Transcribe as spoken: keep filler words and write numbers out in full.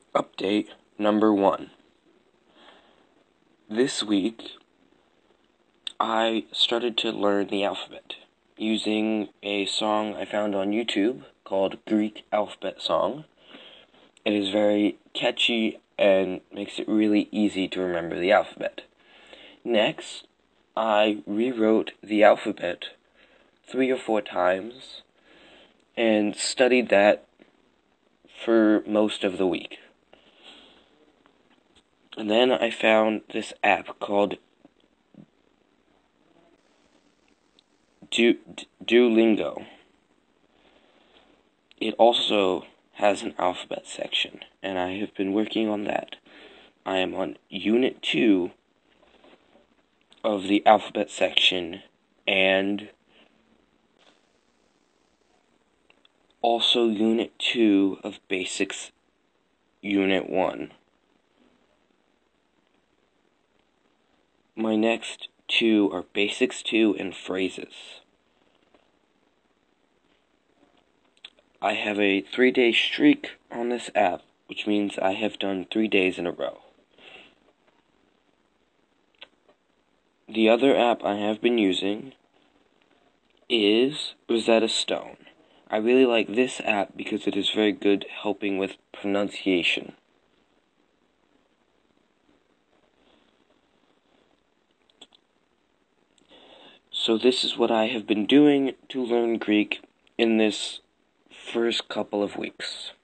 Update number one. This week, I started to learn the alphabet using a song I found on YouTube called Greek Alphabet Song. It is very catchy and makes it really easy to remember the alphabet. Next, I rewrote the alphabet three or four times and studied that for most of the week. And then I found this app called Du- Duolingo. It also has an alphabet section, and I have been working on that. I am on Unit two of the alphabet section, and also Unit two of Basics Unit one. My next two are Basics two and Phrases. I have a three-day streak on this app, which means I have done three days in a row. The other app I have been using is Rosetta Stone. I really like this app because it is very good helping with pronunciation. So this is what I have been doing to learn Greek in this first couple of weeks.